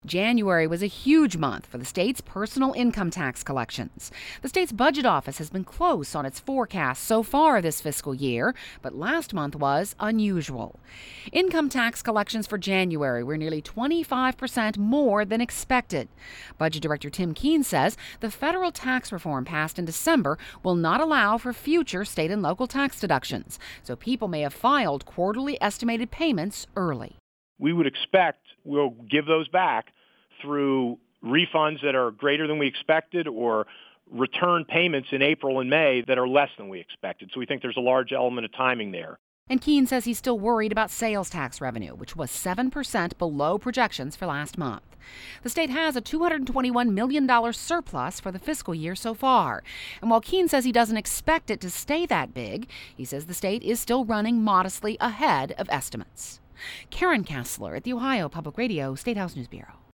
January was a huge month for the state's personal income tax collections. The state's budget office has been close on its forecast so far this fiscal year, but last month was unusual. Income tax collections for January were nearly 25% more than expected. Budget Director Tim Keene says the federal tax reform passed in December will not allow for future state and local tax deductions, so people may have filed quarterly estimated payments early. We would expect we'll give those back through refunds that are greater than we expected or return payments in April and May that are less than we expected. So we think there's a large element of timing there. And Keene says he's still worried about sales tax revenue, which was 7% below projections for last month. The state has a $221 million surplus for the fiscal year so far. And while Keene says he doesn't expect it to stay that big, he says the state is still running modestly ahead of estimates. Karen Kassler at the Ohio Public Radio State House News Bureau.